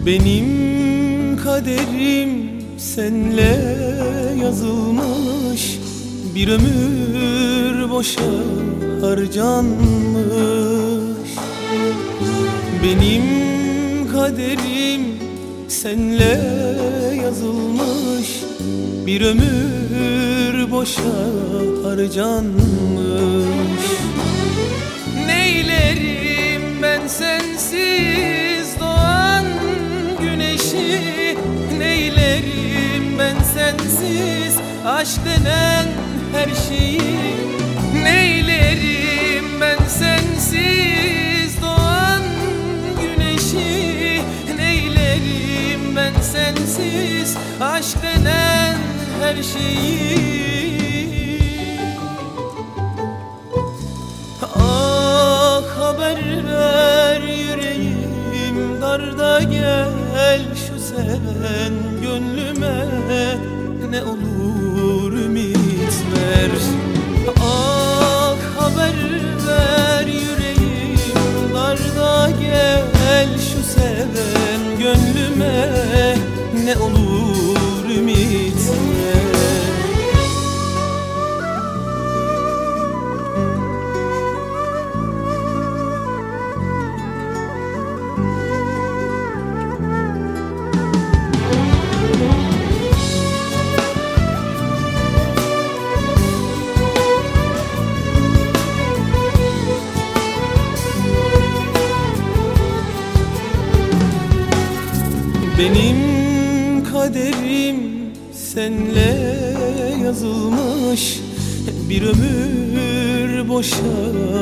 Benim kaderim senle yazılmış, bir ömür boşa harcanmış. Benim kaderim senle yazılmış, bir ömür boşa harcanmış. Neylerim ben sensiz doğan güneşi, neylerim ben sensiz aşk denen her şeyi. Neylerim ben sensiz doğan güneşi, neylerim ben sensiz aşk denen her şeyi. Ah haber ver yüreğim darda, gel şu seven gönlüme ne olur ümit ver. Ah haber ver yüreğim darda, gel şu seven gönlüme ne olur ümit ver. Benim kaderim senle yazılmış, bir ömür boşa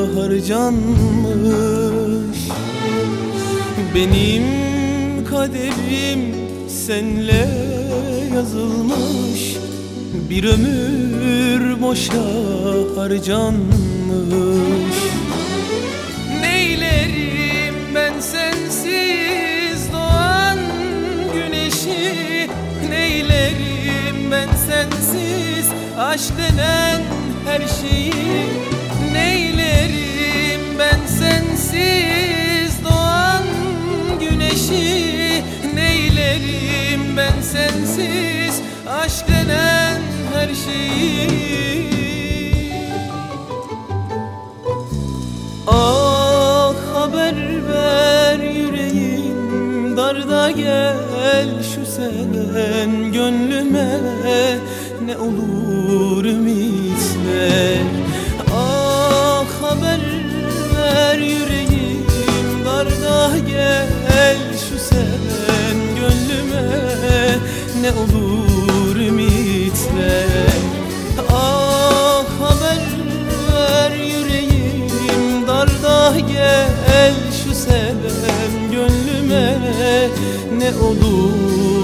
harcanmış. Benim kaderim senle yazılmış, bir ömür boşa harcanmış. Neylerim ben sensiz doğan güneşi, neylerim ben sensiz aşk denen her şeyi. Neylerim ben sensiz doğan güneşi, neylerim ben sensiz aşk denen her şeyi. Ah haber ver yüreğim darda, gel şu seven gönlüme ne olur ümit ver. Ah haber ver yüreğim darda, gel şu seven gönlüme ne olur ümit ver. Ah haber ver yüreğim darda, gel şu seven gönlüme ne olur